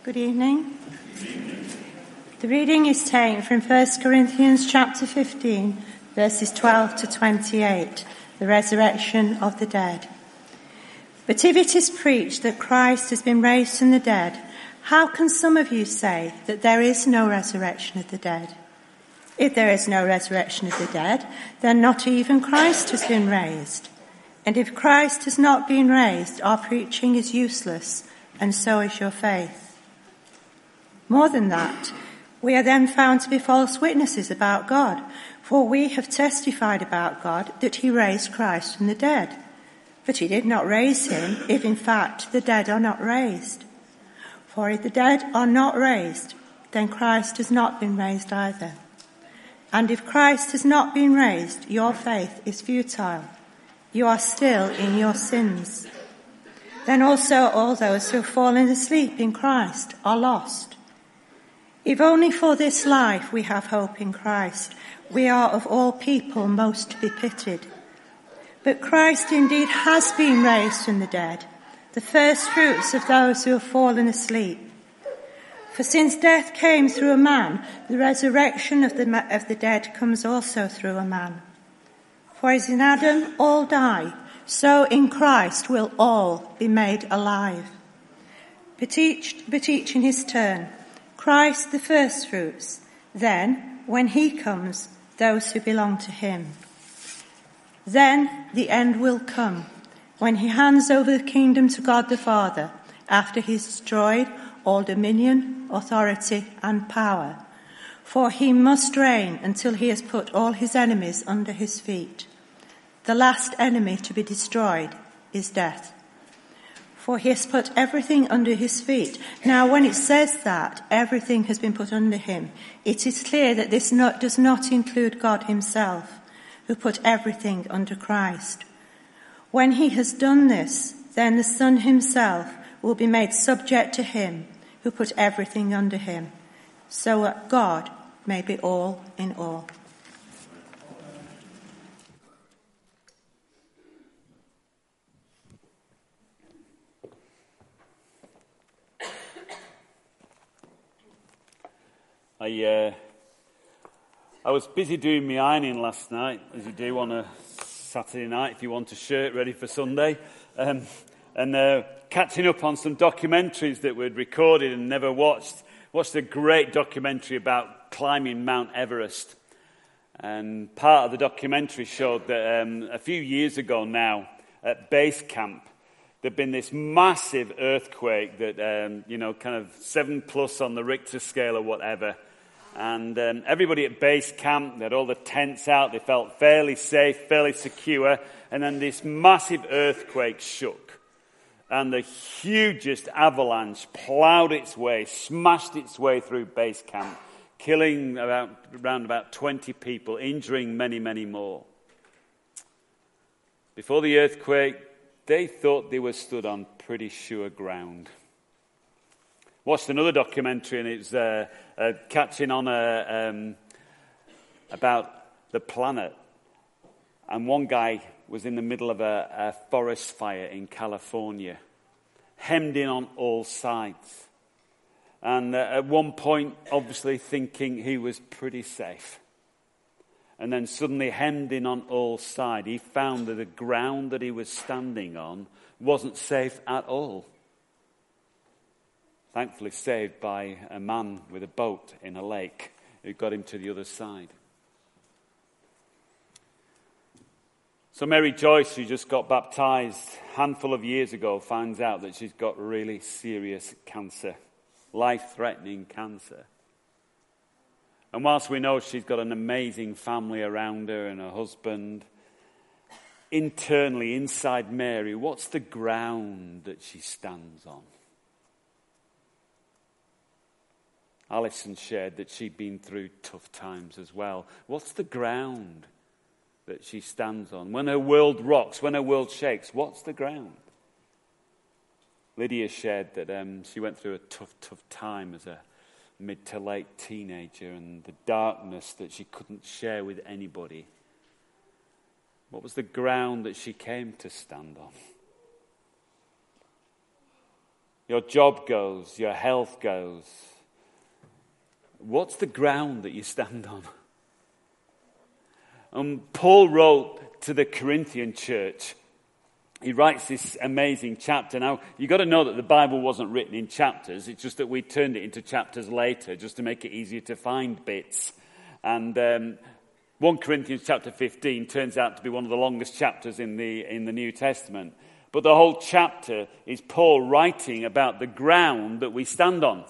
Good evening. The reading is taken from 1 Corinthians chapter 15, verses 12 to 28, the resurrection of the dead. But if it is preached that Christ has been raised from the dead, how can some of you say that there is no resurrection of the dead? If there is no resurrection of the dead, then not even Christ has been raised. And if Christ has not been raised, our preaching is useless, and so is your faith. More than that, we are then found to be false witnesses about God, for we have testified about God that he raised Christ from the dead. But he did not raise him, if in fact the dead are not raised. For if the dead are not raised, then Christ has not been raised either. And if Christ has not been raised, your faith is futile. You are still in your sins. Then also all those who have fallen asleep in Christ are lost. If only for this life we have hope in Christ, we are of all people most to be pitied. But Christ indeed has been raised from the dead, the first fruits of those who have fallen asleep. For since death came through a man, the resurrection of the dead comes also through a man. For as in Adam all die, so in Christ will all be made alive. But each in his turn. Christ the firstfruits, then, when he comes, those who belong to him. Then the end will come, when he hands over the kingdom to God the Father, after he has destroyed all dominion, authority, and power. For he must reign until he has put all his enemies under his feet. The last enemy to be destroyed is death. For he has put everything under his feet. Now, when it says that everything has been put under him, it is clear that this does not include God himself, who put everything under Christ. When he has done this, then the Son himself will be made subject to him, who put everything under him, so that God may be all in all. I was busy doing my ironing last night, as you do on a Saturday night if you want a shirt ready for Sunday, and catching up on some documentaries that we'd recorded and never watched. Watched a great documentary about climbing Mount Everest. And part of the documentary showed that a few years ago now, at base camp, there'd been this massive earthquake that, kind of 7+ on the Richter scale or whatever. And everybody at base camp, they had all the tents out, they felt fairly safe, fairly secure. And then this massive earthquake shook. And the hugest avalanche plowed its way, smashed its way through base camp, killing around about 20 people, injuring many, many more. Before the earthquake, they thought they were stood on pretty sure ground. Watched another documentary, and it was catching on about the planet. And one guy was in the middle of a forest fire in California, hemmed in on all sides. And at one point, obviously thinking he was pretty safe. And then suddenly hemmed in on all sides, he found that the ground that he was standing on wasn't safe at all. Thankfully saved by a man with a boat in a lake who got him to the other side. So Mary Joyce, who just got baptized a handful of years ago, finds out that she's got really serious cancer, life-threatening cancer. And whilst we know she's got an amazing family around her and her husband, internally, inside Mary, what's the ground that she stands on? Alison shared that she'd been through tough times as well. What's the ground that she stands on? When her world rocks, when her world shakes, what's the ground? Lydia shared that she went through a tough time as a mid to late teenager, and the darkness that she couldn't share with anybody. What was the ground that she came to stand on? your job goes, your health goes, what's the ground that you stand on? Paul wrote to the Corinthian church. He writes this amazing chapter. Now, you've got to know that the Bible wasn't written in chapters. It's just that we turned it into chapters later just to make it easier to find bits. And 1 Corinthians chapter 15 turns out to be one of the longest chapters in the New Testament. But the whole chapter is Paul writing about the ground that we stand on.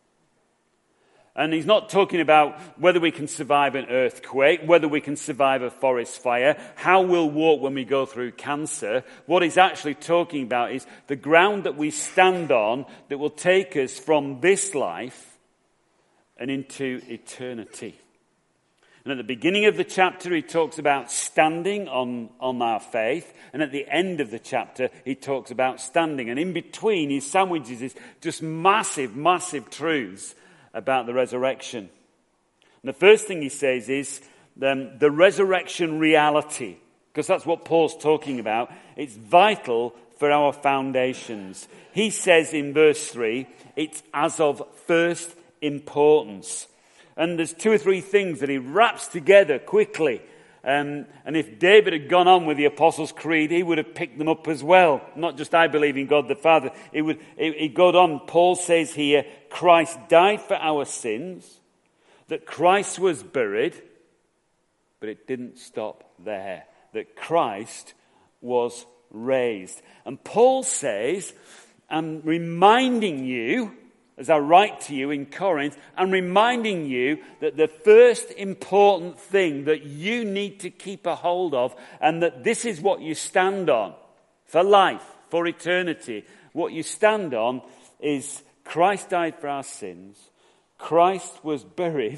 And he's not talking about whether we can survive an earthquake, whether we can survive a forest fire, how we'll walk when we go through cancer. What he's actually talking about is the ground that we stand on that will take us from this life and into eternity. And at the beginning of the chapter, he talks about standing on our faith. And at the end of the chapter, he talks about standing. And in between, he sandwiches is just massive, massive truths about the resurrection. And the first thing he says is the resurrection reality, because that's what Paul's talking about. It's vital for our foundations. He says in verse 3, it's as of first importance. And there's 2 or 3 things that he wraps together quickly. And if David had gone on with the Apostles' Creed, he would have picked them up as well. Not just I believe in God the Father. He got on. Paul says here, Christ died for our sins, that Christ was buried, but it didn't stop there. That Christ was raised. And Paul says, I'm reminding you, as I write to you in Corinth, I'm reminding you that the first important thing that you need to keep a hold of, and that this is what you stand on for life, for eternity. What you stand on is Christ died for our sins, Christ was buried,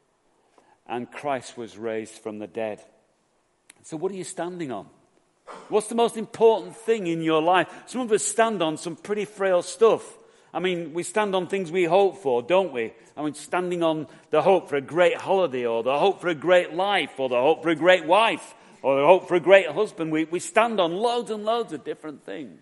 and Christ was raised from the dead. So what are you standing on? What's the most important thing in your life? Some of us stand on some pretty frail stuff. I mean, we stand on things we hope for, don't we? I mean, standing on the hope for a great holiday, or the hope for a great life, or the hope for a great wife, or the hope for a great husband. We stand on loads and loads of different things.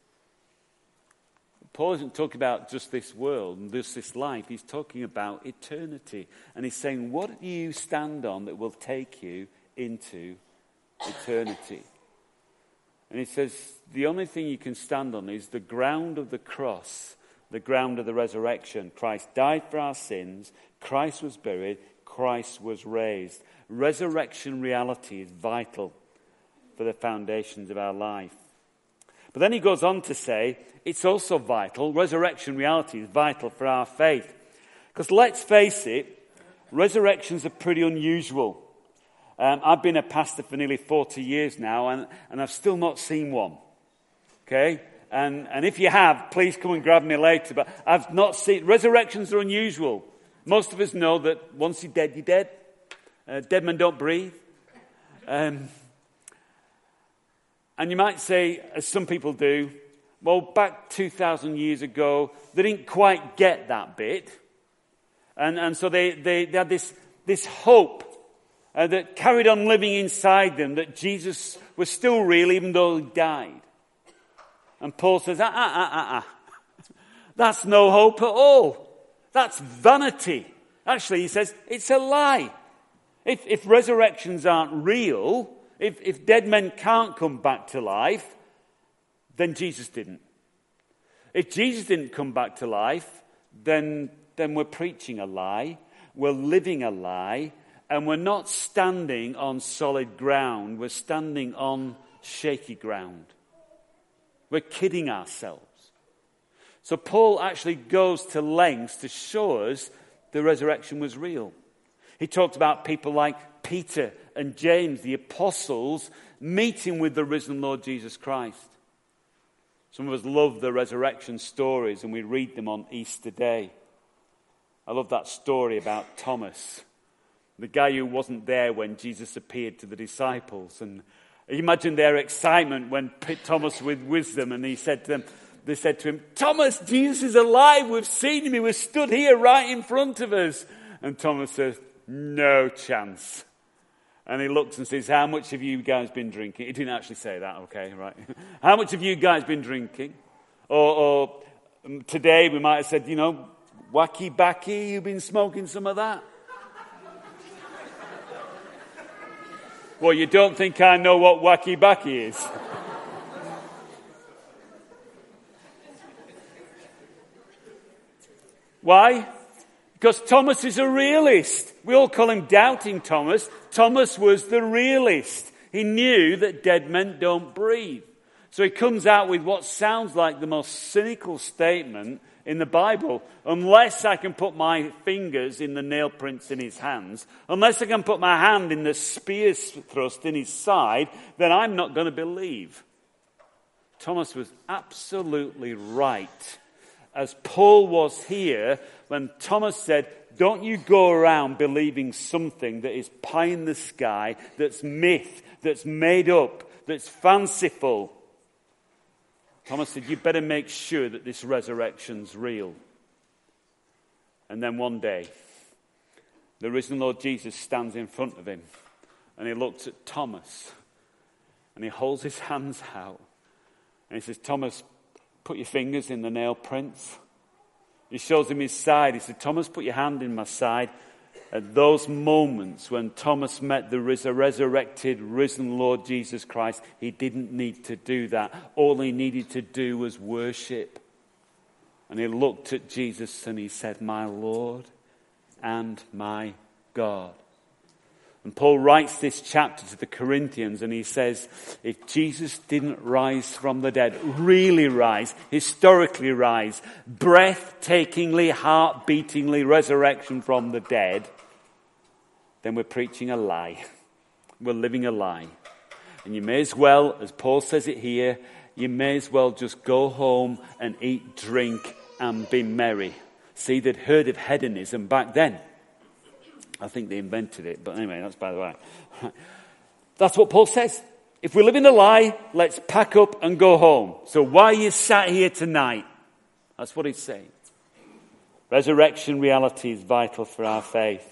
Paul isn't talking about just this world and just this life. He's talking about eternity. And he's saying, what do you stand on that will take you into eternity? And he says, the only thing you can stand on is the ground of the cross, the ground of the resurrection. Christ died for our sins. Christ was buried. Christ was raised. Resurrection reality is vital for the foundations of our life. But then he goes on to say, it's also vital, resurrection reality is vital for our faith. Because let's face it, resurrections are pretty unusual. I've been a pastor for nearly 40 years now, and I've still not seen one. Okay? And if you have, please come and grab me later. But I've not seen... Resurrections are unusual. Most of us know that once you're dead, you're dead. Dead men don't breathe. And you might say, as some people do, well, back 2,000 years ago, they didn't quite get that bit. And so they had this hope that carried on living inside them, that Jesus was still real even though he died. And Paul says, that's no hope at all. That's vanity. Actually, he says, it's a lie. If resurrections aren't real, if dead men can't come back to life, then Jesus didn't. If Jesus didn't come back to life, then we're preaching a lie, we're living a lie, and we're not standing on solid ground, we're standing on shaky ground. We're kidding ourselves. So Paul actually goes to lengths to show us the resurrection was real. He talked about people like Peter and James, the apostles, meeting with the risen Lord Jesus Christ. Some of us love the resurrection stories, and we read them on Easter Day. I love that story about Thomas, the guy who wasn't there when Jesus appeared to the disciples. And imagine their excitement when Thomas with wisdom, and they said to him, Thomas, Jesus is alive. We've seen him. He was stood here right in front of us. And Thomas says, no chance. And he looks and says, how much have you guys been drinking? He didn't actually say that, okay, right? How much have you guys been drinking? Or Today we might have said, wacky backy, you've been smoking some of that? Well, you don't think I know what wacky backy is? Why? Because Thomas is a realist. We all call him Doubting Thomas. Thomas was the realist. He knew that dead men don't breathe. So he comes out with what sounds like the most cynical statement in the Bible. Unless I can put my fingers in the nail prints in his hands, unless I can put my hand in the spear thrust in his side, then I'm not going to believe. Thomas was absolutely right. As Paul was here when Thomas said, don't you go around believing something that is pie in the sky, that's myth, that's made up, that's fanciful. Thomas said, you better make sure that this resurrection's real. And then one day, the risen Lord Jesus stands in front of him, and he looks at Thomas, and he holds his hands out, and he says, Thomas, put your fingers in the nail prints. He shows him his side. He said, Thomas, put your hand in my side. At those moments when Thomas met the resurrected, risen Lord Jesus Christ, he didn't need to do that. All he needed to do was worship. And he looked at Jesus and he said, my Lord and my God. And Paul writes this chapter to the Corinthians and he says, if Jesus didn't rise from the dead, really rise, historically rise, breathtakingly, heart-beatingly resurrection from the dead, then we're preaching a lie. We're living a lie. And you may as well, as Paul says it here, you may as well just go home and eat, drink, and be merry. See, they'd heard of hedonism back then. I think they invented it, but anyway, that's by the way. That's what Paul says. If we live in a lie, let's pack up and go home. So why are you sat here tonight? That's what he's saying. Resurrection reality is vital for our faith.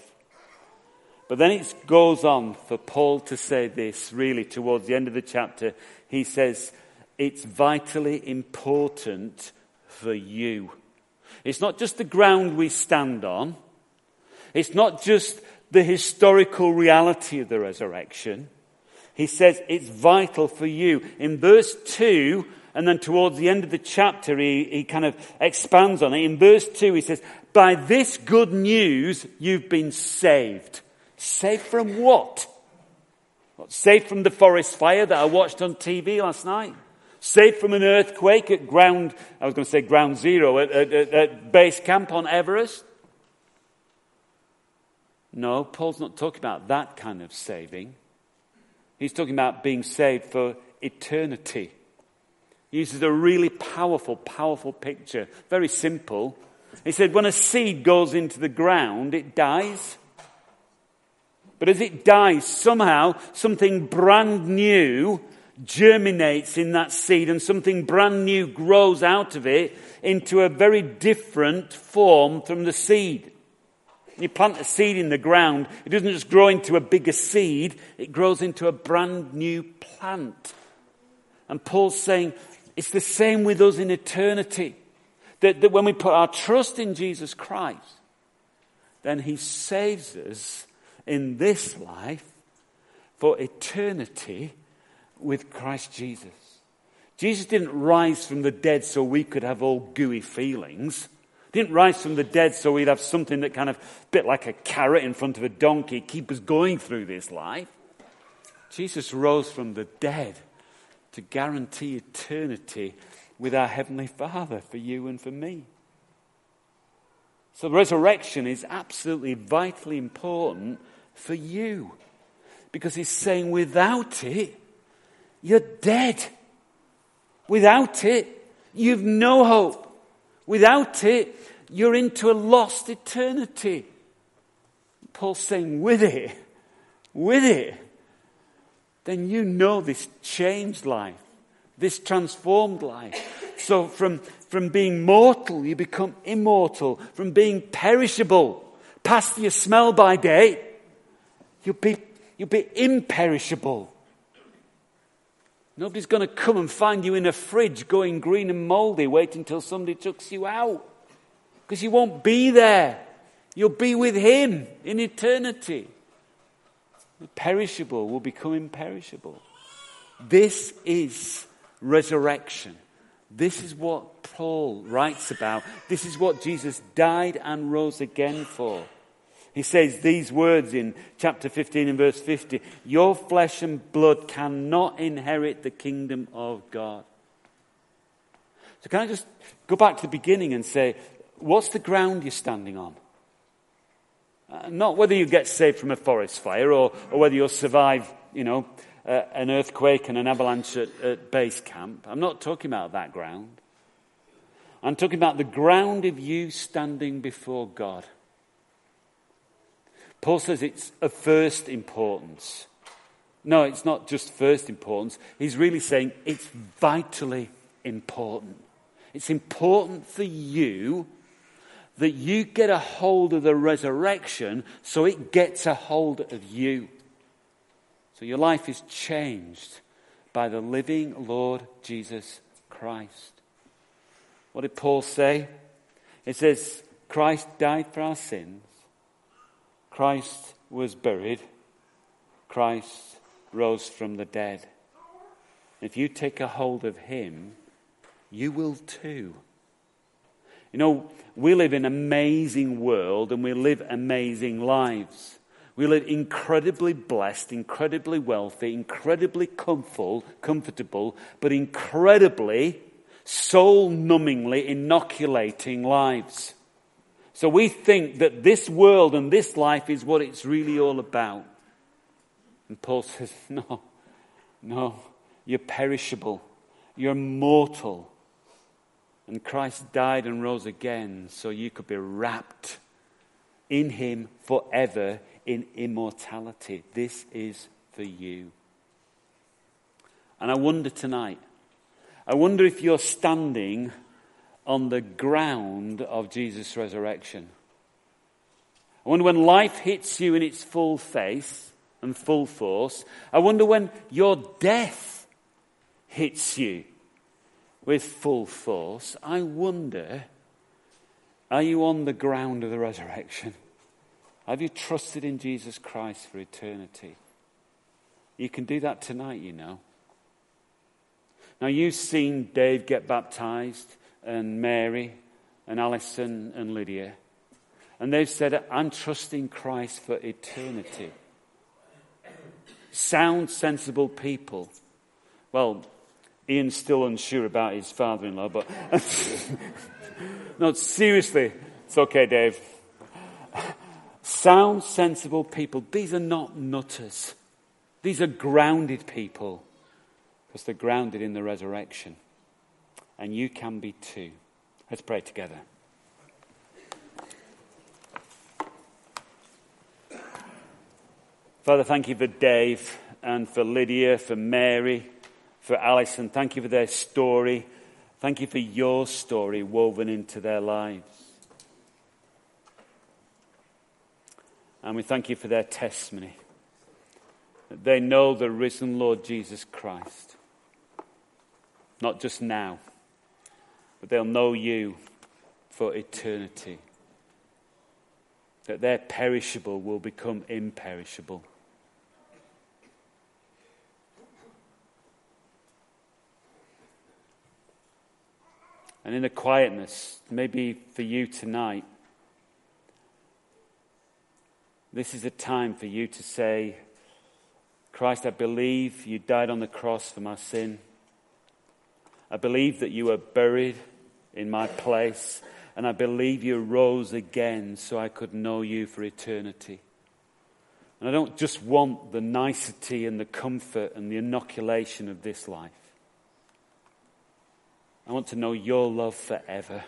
But then it goes on for Paul to say this, really, towards the end of the chapter. He says, it's vitally important for you. It's not just the ground we stand on. It's not just the historical reality of the resurrection. He says it's vital for you. In verse 2, and then towards the end of the chapter, he kind of expands on it. In verse 2, he says, by this good news, you've been saved. Saved from what? Saved from the forest fire that I watched on TV last night? Saved from an earthquake at ground zero, at base camp on Everest? No, Paul's not talking about that kind of saving. He's talking about being saved for eternity. He uses a really powerful picture. Very simple. He said when a seed goes into the ground, it dies. But as it dies, somehow something brand new germinates in that seed and something brand new grows out of it into a very different form from the seed. You plant a seed in the ground, it doesn't just grow into a bigger seed, it grows into a brand new plant. And Paul's saying it's the same with us in eternity. That when we put our trust in Jesus Christ, then he saves us in this life for eternity with Christ Jesus. Jesus didn't rise from the dead so we could have all gooey feelings. Didn't rise from the dead so we'd have something that kind of bit like a carrot in front of a donkey, keep us going through this life. Jesus rose from the dead to guarantee eternity with our Heavenly Father for you and for me. So resurrection is absolutely vitally important for you. Because he's saying without it, you're dead. Without it, you've no hope. Without it, you're into a lost eternity. Paul's saying with it, then you know this changed life, this transformed life. So from being mortal, you become immortal. From being perishable, past your smell by date, you'll be imperishable. Nobody's going to come and find you in a fridge going green and mouldy, waiting until somebody chucks you out. Because you won't be there. You'll be with him in eternity. The perishable will become imperishable. This is resurrection. This is what Paul writes about. This is what Jesus died and rose again for. He says these words in chapter 15 and verse 50. Your flesh and blood cannot inherit the kingdom of God. So can I just go back to the beginning and say, what's the ground you're standing on? Not whether you get saved from a forest fire or whether you'll survive, an earthquake and an avalanche at base camp. I'm not talking about that ground. I'm talking about the ground of you standing before God. Paul says it's of first importance. No, it's not just first importance. He's really saying it's vitally important. It's important for you that you get a hold of the resurrection so it gets a hold of you. So your life is changed by the living Lord Jesus Christ. What did Paul say? It says, Christ died for our sins. Christ was buried. Christ rose from the dead. If you take a hold of him, you will too. We live in an amazing world and we live amazing lives. We live incredibly blessed, incredibly wealthy, incredibly comfortable, but incredibly soul-numbingly inoculating lives. So we think that this world and this life is what it's really all about. And Paul says, no, you're perishable, you're mortal. And Christ died and rose again so you could be wrapped in him forever in immortality. This is for you. And I wonder tonight, if you're standing on the ground of Jesus' resurrection. I wonder when life hits you in its full face and full force. I wonder when your death hits you with full force. I wonder, are you on the ground of the resurrection? Have you trusted in Jesus Christ for eternity? You can do that tonight, Now you've seen Dave get baptized, and Mary, and Alison, and Lydia. And they've said, I'm trusting Christ for eternity. Sound, sensible people. Well, Ian's still unsure about his father-in-law, but... No, seriously. It's okay, Dave. Sound, sensible people. These are not nutters. These are grounded people. Because they're grounded in the resurrection. And you can be too. Let's pray together. Father, thank you for Dave and for Lydia, for Mary, for Alison. Thank you for their story. Thank you for your story woven into their lives. And we thank you for their testimony. That they know the risen Lord Jesus Christ. Not just now, but they'll know you for eternity. That their perishable will become imperishable. And in the quietness, maybe for you tonight, this is a time for you to say, Christ, I believe you died on the cross for my sin. I believe that you were buried in my place, and I believe you rose again so I could know you for eternity. And I don't just want the nicety and the comfort and the inoculation of this life. I want to know your love forever.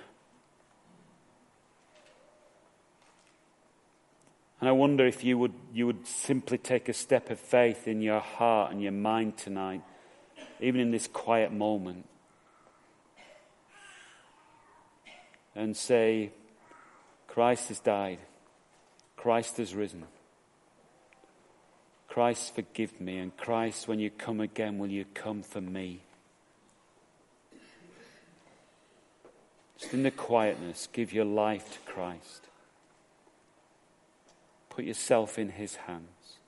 And I wonder if you would simply take a step of faith in your heart and your mind tonight, even in this quiet moment, and say, Christ has died. Christ has risen. Christ, forgive me. And Christ, when you come again, will you come for me? Just in the quietness, give your life to Christ. Put yourself in his hands.